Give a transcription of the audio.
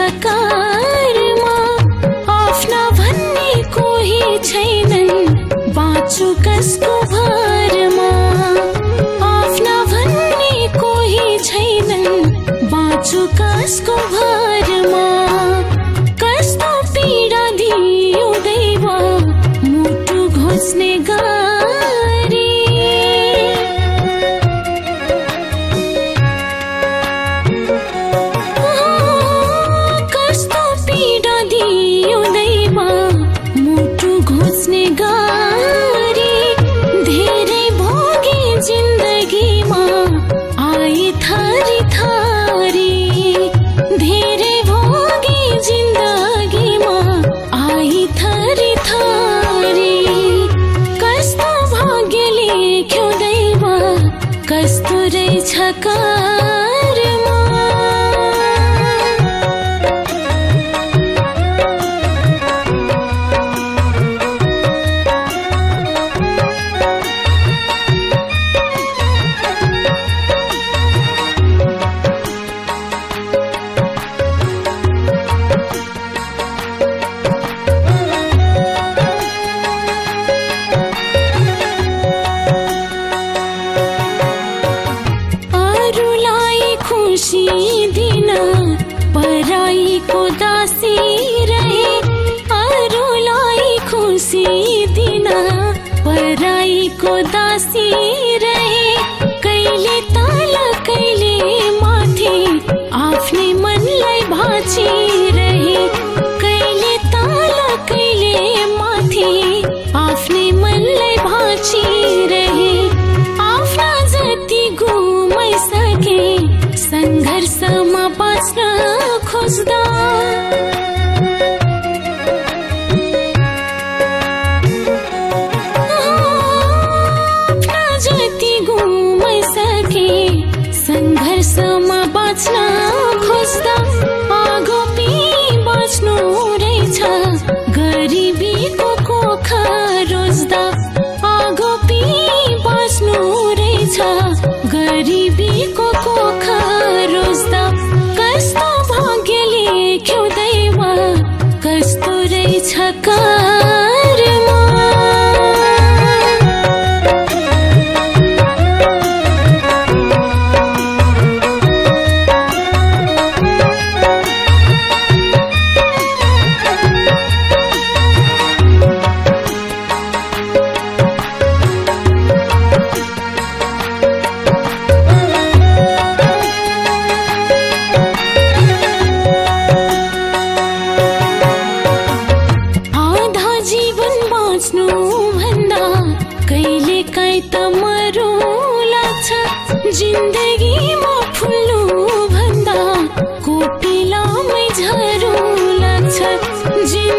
छकारमा आफ्ना भन्ने कोही छैनन् बाँच्छु कसको भरमा आफ्ना भन्ने कोही छैनन् बाँच्छु कसको भरमा कस्तो पीडा दियो दैव मुटु घोच्ने गरी कस्तो पीडा दियो दैव मुटु घोच्ने गरी धेरै भोगे जिन्दगीमा आए थरी थरी धेरै भोगे जिन्दगीमा आए थरी थरी कस्तो भाग्य लेख्यो दैव कस्तो रहेछ कर्म खुशी दिन पराईको दासी रहे अरूलाई खुशी दिन पराईको दासी रहे कहिले तल कहिले माथि आफ्नै मनलाई भाँची रहे कहिले तल कहिले माथि आफ्नै मनलाई भाँची रहे आफ्ना जति गुमाइसके संघर्षमा बाँच्न खोज्दा आफ्ना जति गुमाइसके संघर्षमा बाँच्न खोज्दा आगो पी बाँच्नु रहेछ गरिबीको कोखा रोज्दा आगो पी बाँच्नु रहेछ गरिबीको कोखा रोज्दा कस्तो भाग्य लेख्यो दैव कस्तो रहेछ कर्म कहिले काहीँ त मरु लाग्छ जिन्दगीमा फुल्नु भन्दा कोपिलामै झरू लाग्छ